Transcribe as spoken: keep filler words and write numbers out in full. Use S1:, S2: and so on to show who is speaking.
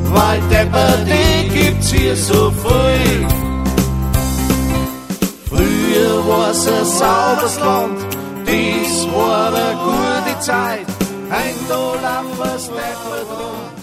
S1: weil Depper, die gibt's hier so früh. Früher war's ein sauberes Land, dies war eine gute Zeit, ein Dollar was Depper drum.